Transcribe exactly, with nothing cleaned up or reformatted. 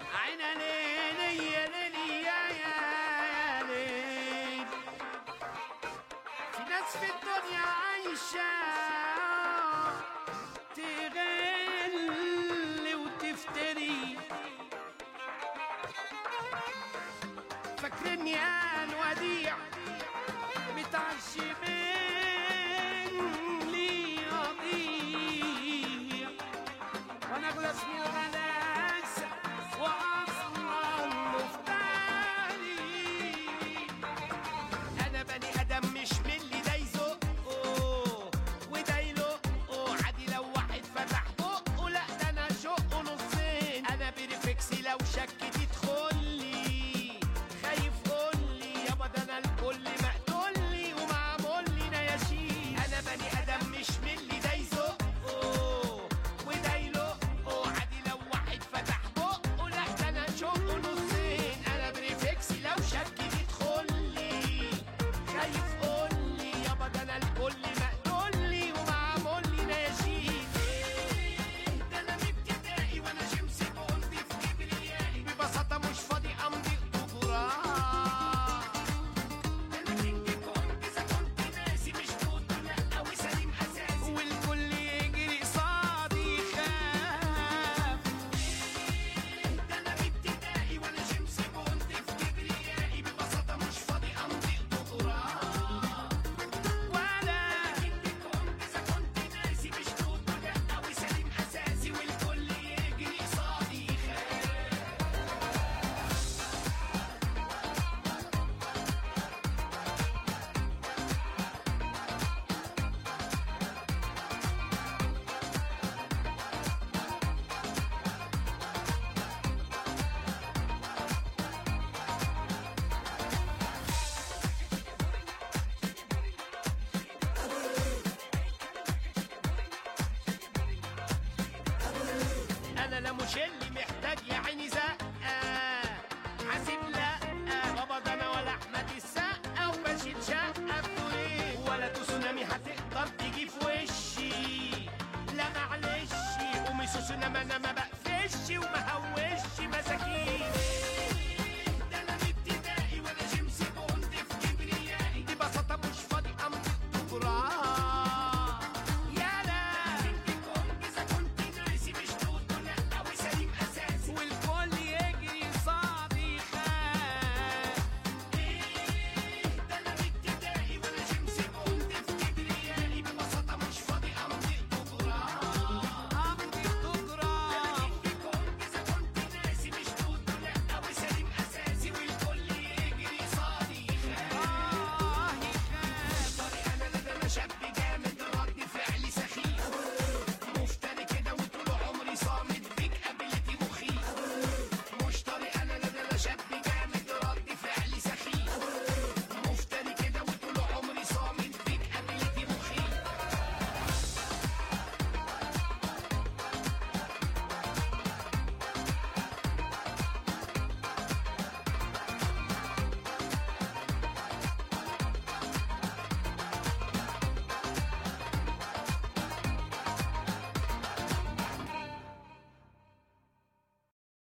عينا ليلي يا ليلي يا يا ليل. في ناس في الدنيا عايشة تغل وتفتري، فاكرني انا وديع متعشمين لي اضيع، وانا اغلى اسمي الغلاسة واصلا مفتري. انا بني ادم مش من اللي ده يزقه وده يلقه، عادي لو واحد فتح بقه، لا ده انا اشقه نصين. انا بريفكسي لو شك تدخلي، خايف قولي يابا ده انا الكل مقتولي ومعمول لي نياشين. انا بني ادم مش من اللي ده يزقه وده يلقه، عادي لو واحد فتح بقه، لا ده انا اشقه نصين. انا بريفكسي لو شك تدخلي، خايف قولي يابا ده انا الكل مقتولي ومعمول لي نياشين. ده انا من ابتدائي وانا شمس بقولي في كبريائي، ببساطه مش فاضي امضي قطورات. انا كينج كونج اذا كنت ناسي، مش توت لا قوي سليم اساسي، والكل يجري قصادي يخاف. ده انا من ابتدائي وانا شمس بقولي في كبريائي، ببساطه مش فاضي امضي قطورات. ولا كينج كونج اذا كنت ناسي، مش توت لا قوي سليم اساسي، والكل يجري قصادي يخاف. انا لا مش اللي محتاج يا عيني زقه، حاسب لا بابا ده انا ولا احمد السقا، وبشيل شقه بطولين، ولا تسونامي هتقدر تيجي في وشي. لا معلش قومي سوسو، انا ما